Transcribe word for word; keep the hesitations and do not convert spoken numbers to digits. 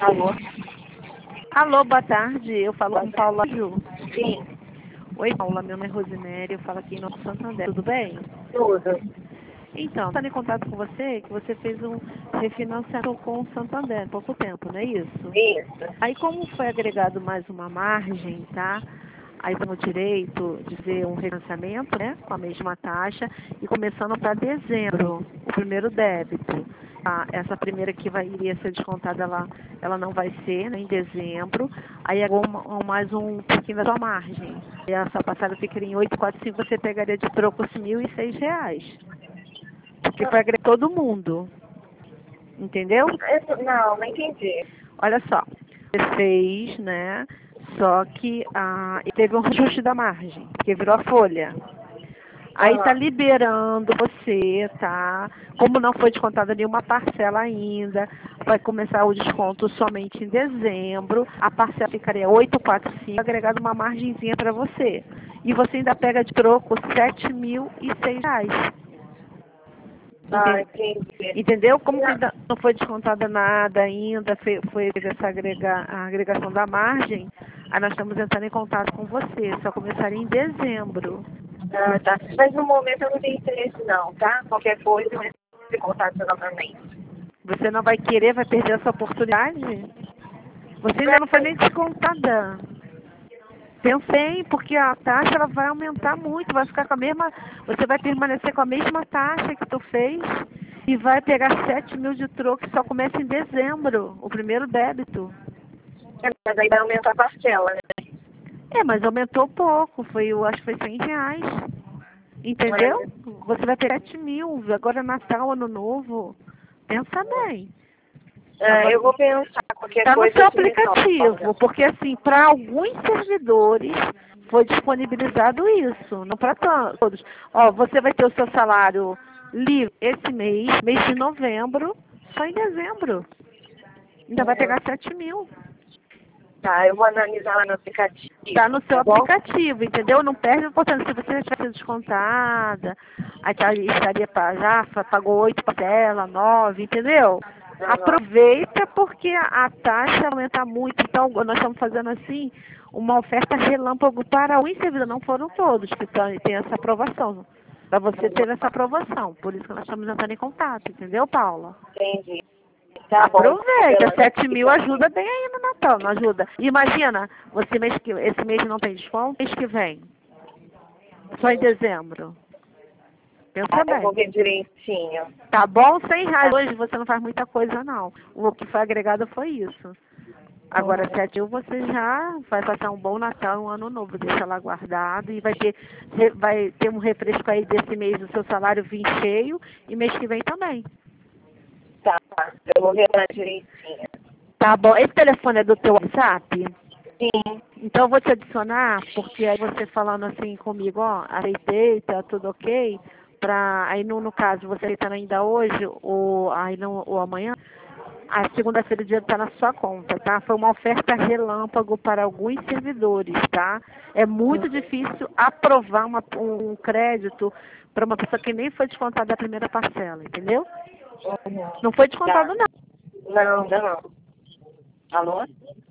Alô? Alô, boa tarde. Eu falo Boa com Paula Ju. Sim, Oi, Paula. Meu nome é Rosiméria. Eu falo aqui em Novo Santander. Tudo bem? tudo. Então, estou em contato com você que você fez um refinanciamento com o Santander há pouco tempo, não é isso? Isso. Aí, como foi agregado mais uma margem, tá? Aí temos o direito de ver um refinanciamento, né? Com a mesma taxa e começando para dezembro, o primeiro débito. Ah, essa primeira que vai, iria ser descontada, ela, ela não vai ser, né, em dezembro. Aí agora um- um- mais um pouquinho da sua margem. E essa passada ficaria em oitocentos e quarenta e cinco, você pegaria de troco os mil e seis reais. Porque vai agregar todo mundo. Entendeu? Isso- não, não entendi. Olha só, você fez, né? Só que ah, e teve um ajuste da margem, porque virou a folha. Aí tá Aham. liberando você, tá? Como não foi descontada nenhuma parcela ainda, vai começar o desconto somente em dezembro. A parcela ficaria oitocentos e quarenta e cinco, agregado uma margenzinha para você. E você ainda pega de troco sete mil e seis reais. Ah, Enten- entendi. Entendeu? Como que Não, ainda não foi descontada nada ainda, foi, foi essa agrega, a agregação da margem, aí nós estamos entrando em contato com você. Só começaria em dezembro. ah, tá. Mas no momento eu não tenho interesse não, tá? Qualquer coisa eu entro em contato novamente. Você não vai querer, vai perder essa oportunidade? Você ainda não foi nem descontada. Pensei, porque a taxa ela vai aumentar muito, vai ficar com a mesma. Você vai permanecer com a mesma taxa que tu fez e vai pegar sete mil de troco que só começa em dezembro, o primeiro débito. É, mas aí vai aumentar a parcela, né? É, mas aumentou pouco, foi, eu acho que foi cem reais. Entendeu? Mas, Você vai pegar sete mil, agora é Natal, Ano Novo. Pensa bem. é, Agora, eu vou pensar qualquer está no coisa seu eu te retorno. aplicativo, porque assim, para alguns servidores foi disponibilizado isso, não para todos. Ó, você vai ter o seu salário livre esse mês, mês de novembro, só em dezembro. Ainda vai Uhum. pegar sete mil. Tá, eu vou analisar lá no Está no aplicativo, seu tá bom? aplicativo, entendeu? Não perde a importância. Se você já tivesse descontada, aí tá- estaria para já fa- pagou oito parcelas, nove, entendeu? Aham. Aproveita porque a, a taxa aumenta muito. Então, nós estamos fazendo assim uma oferta relâmpago para alguns servidores, não foram todos que tão- têm essa aprovação. Para você ter essa aprovação. Por isso que nós estamos entrando em contato, entendeu, Paula? Entendi. Tá bom, Aproveita, pela sete mil notificação. ajuda bem aí no Natal, não ajuda? Imagina, você mês que, esse mês não tem desconto, mês que vem, só em dezembro. Tá, Pensa eu vou bem. ver direitinho. Tá bom? cem reais Tá. hoje você não faz muita coisa não. O que foi agregado foi isso. Agora, Uhum. sete mil você já vai passar um bom Natal, um ano novo, deixa lá guardado e vai ter, re- vai ter um refresco aí desse mês do seu salário vir cheio e mês que vem também. Tá, eu vou ver lá direitinho. Tá bom? Esse telefone é do teu WhatsApp? Sim, Então eu vou te adicionar, porque aí você falando assim comigo, ó, aceitei, tá tudo ok, pra, aí no, no caso, você aceitando ainda hoje, ou, aí não, ou amanhã, a segunda-feira o dinheiro está na sua conta, tá? Foi uma oferta relâmpago para alguns servidores, tá? É muito difícil aprovar uma, um crédito para uma pessoa que nem foi descontada a primeira parcela, entendeu? uhum. Não foi descontado Tá. não. Não, ainda não. Alô?